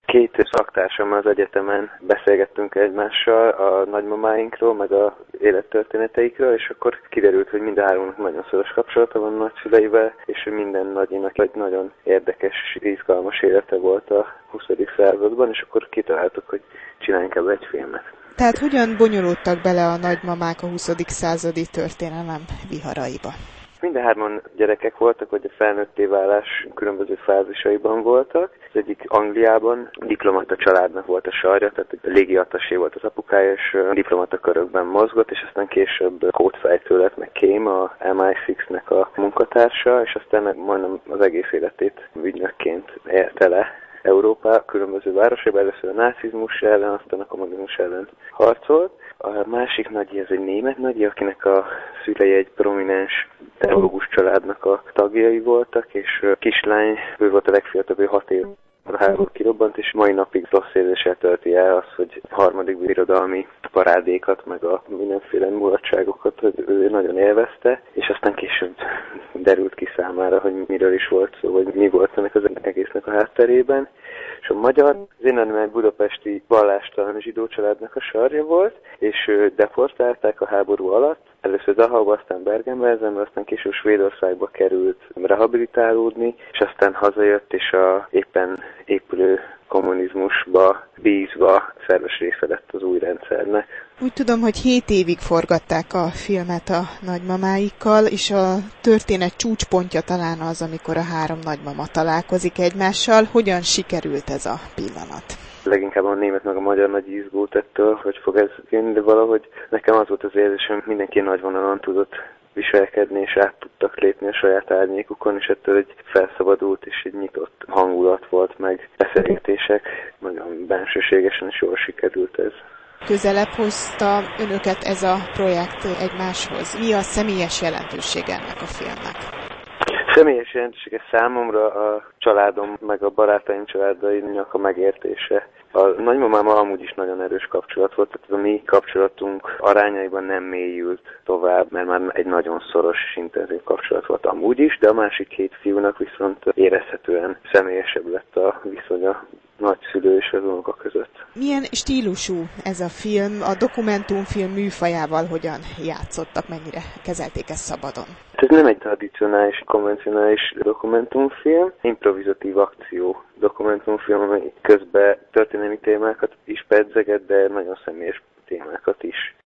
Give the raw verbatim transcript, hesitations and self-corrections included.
Két szaktársammal az egyetemen beszélgettünk egymással a nagymamáinkról, meg a élettörténeteikről, és akkor kiderült, hogy mind a háromnak nagyon szoros kapcsolata van nagyszüleivel, és hogy minden nagyinak egy nagyon érdekes, izgalmas élete volt a huszadik században, és akkor kitaláltuk, hogy csináljunk ebből egy filmet. Tehát hogyan bonyolódtak bele a nagymamák a huszadik századi történelem viharaiba? Mindehárman gyerekek voltak, vagy a felnőtté válás különböző fázisaiban voltak. Az egyik Angliában diplomata családnak volt a sarja, tehát a légiatasé volt az apukája, és diplomata körökben mozgott, és aztán később kódfejtő lett, meg Kém, a em i hatnak a munkatársa, és aztán majdnem az egész életét ügynökként élte le Európa különböző városaiban, először a nácizmus ellen, aztán a kommunizmus ellen harcolt. A másik nagyi, ez egy német nagyi, akinek a szülei egy prominens teológus családnak a tagjai voltak, és kislány, ő volt a legfiatalabb, ő hat év a háború kirobbant, és mai napig rossz érzéssel tölti el az, hogy harmadik birodalmi parádékat, meg a mindenféle mulatságokat ő nagyon élvezte, és aztán később derült ki számára, hogy miről is volt szó, vagy mi volt ennek az egésznek a hátterében. És a magyar, az én anyám egy budapesti vallástalan zsidó családnak a sarja volt, és deportálták a háború alatt, először Dachauba, aztán Bergen-Belsenbe, aztán később Svédországba került rehabilitálódni, és aztán hazajött, és a éppen épülő kommunizmusba bízva szerves része lett az új rendszernek. Úgy tudom, hogy hét évig forgatták a filmet a nagymamáikkal, és a történet csúcspontja talán az, amikor a három nagymama találkozik egymással. Hogyan sikerült ez a pillanat? Leginkább a német meg a magyar nagy izgult ettől, hogy fog ez jönni, de valahogy nekem az volt az érzésem, mindenki nagy vonalon tudott viselkedni, és át tudtak lépni a saját árnyékukon, és ettől egy felszabadult és egy nyitott hangulat volt, meg beszélgetések, nagyon bensőségesen és jól sikerült ez. Közelebb hozta önöket ez a projekt egymáshoz. Mi a személyes jelentősége ennek a filmnek? Személyes jelentősége számomra a családom, meg a barátaim családainak a megértése. A nagymamámmal amúgy is nagyon erős kapcsolat volt, tehát a mi kapcsolatunk arányaiban nem mélyült tovább, mert már egy nagyon szoros és intenzív kapcsolat volt amúgy is, de a másik két fiúnak viszont érezhetően személyesebb lett a viszonya nagyszülő és az unoka között. Milyen stílusú ez a film? A dokumentumfilm műfajával hogyan játszottak, mennyire kezelték ezt szabadon? Ez nem egy tradicionális, konvencionális dokumentumfilm, improvizatív akció dokumentumfilm, amely közben történelmi témákat is pedzeget, de nagyon személyes témákat is.